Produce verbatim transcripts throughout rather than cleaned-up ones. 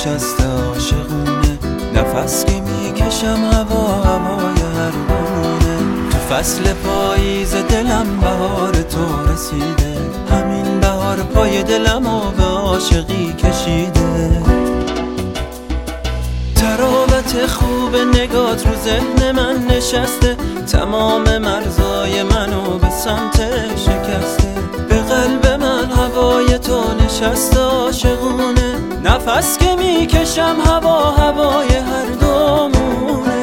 شکست عاشقونه، نفس که میکشم هوا هوای هر بامونه. تو فصل پاییز دلم بهار تو رسیده، همین بهار پای دلم و به عاشقی کشیده. تراوت خوب نگات رو ذهن من نشسته، تمام مرزای منو به سمت شکسته. به قلب من هوای تو نشست عاشقونه، نفس که میکشم هوا هوای هر دومونه.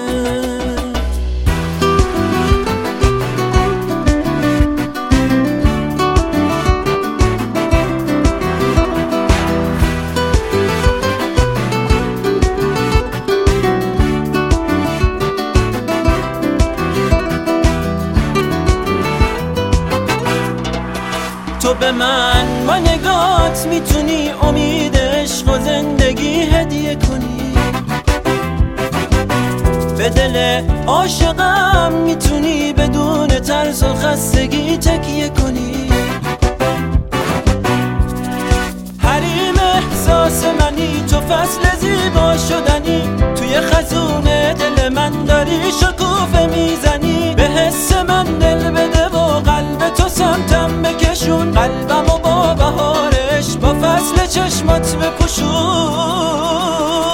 تو به من با نگات میتونی امید عشق و زندگی هدیه کنی، به دل عاشقم میتونی بدون ترس و خستگی تکیه کنی. حریم احساس منی، تو فصل زیبا شدنی، توی خزون دل من داری شکوفه میزنی. به حس من دل بده و قلب تو سمتم بکشون، قلبم و با بهارش با فصل چشمات بپوشون.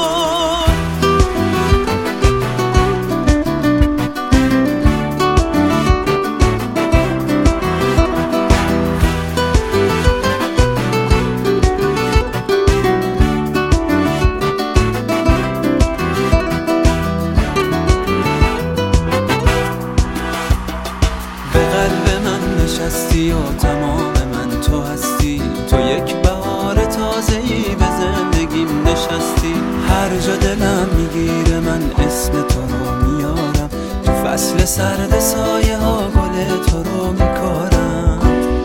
نشستی و تمام من تو هستی، تو یک بهار تازه‌ای به زندگیم نشستی. هر جا دلم میگیره من اسم تو رو میارم، تو فصل سرد سایه ها گل تو رو میکارم.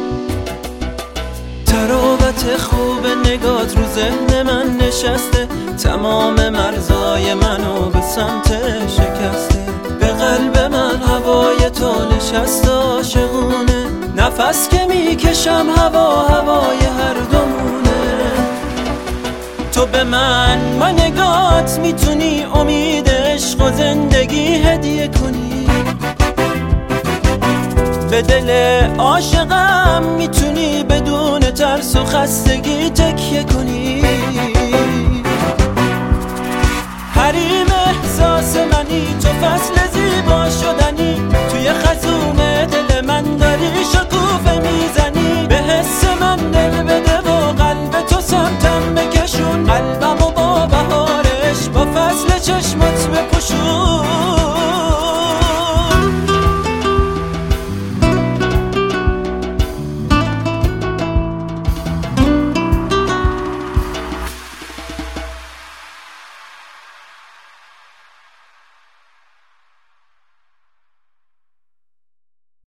تراوت خوب نگات رو ذهن من نشسته، تمام مرزای منو به سمت شکسته. به قلب من هوای تو نشست عاشقونه، نفس که میکشم هوا هوای هر دومونه. تو به من با نگات میتونی امید عشق و زندگی هدیه کنی، به دل عاشقم میتونی بدون ترس و خستگی تکیه کنی. حریم احساس منی، تو فصل زیبا شدنی،